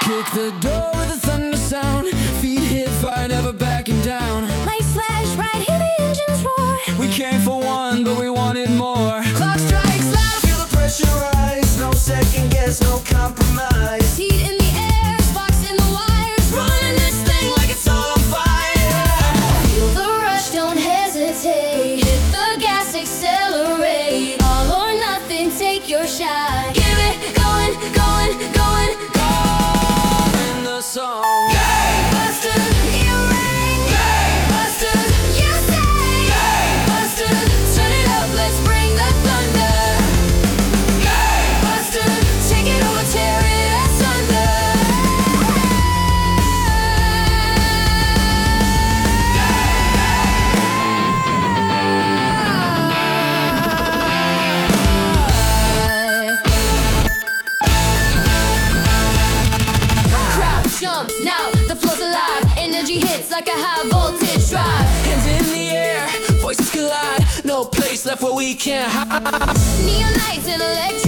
Kick the door with a thunder sound. Feet hit fire, never backing down. Lights flash bright, hear the engines roar. We came for one, but we wanted more. Clock strikes loud, Feel the pressure rise, no second guess, no compromise. heat in the air, sparks in the wires. Running this thing like it's all on fire. Feel the rush, don't hesitate. Hit the gas, accelerate. All or nothing, take your shot. Give it, going, going, going, go. In the song. Busters, you ring. Busters, you say. Busters, turn it up, let's bring the thunder. Busters, take it over, tear it asunder. Crowd jump, now the floor's alive. Energy hits like a high voltage drive. Hands in the air, voices collide. No place left where we can't hide. Neon lights and electric